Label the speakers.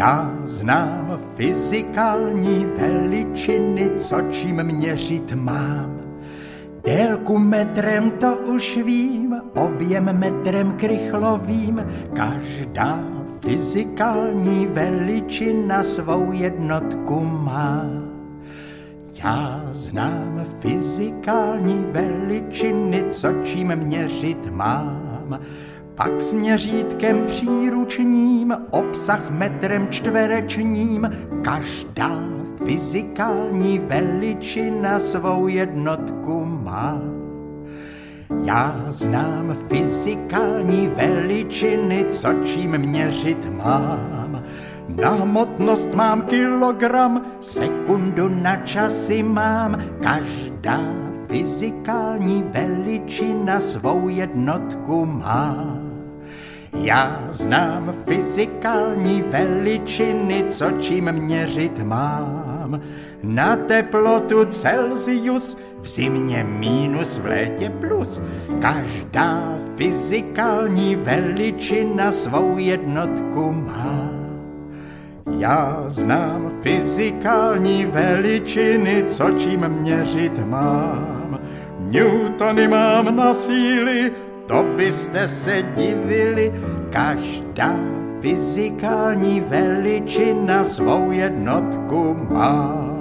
Speaker 1: Já znám fyzikální veličiny, co čím měřit mám. Délku metrem to už vím, objem metrem krychlovým. Každá fyzikální veličina svou jednotku má. Já znám fyzikální veličiny, co čím měřit mám. Pak s měřítkem příručním, obsah metrem čtverečním, každá fyzikální veličina svou jednotku má. Já znám fyzikální veličiny, co čím měřit mám. Na hmotnost mám kilogram, sekundu na časy mám. Každá fyzikální veličina svou jednotku má. Já znám fyzikální veličiny, co čím měřit mám. Na teplotu Celsius, v zimě minus, v létě plus. Každá fyzikální veličina svou jednotku má. Já znám fyzikální veličiny, co čím měřit mám. Newtony mám na síly, to byste se divili. Každá fyzikální veličina svou jednotku má.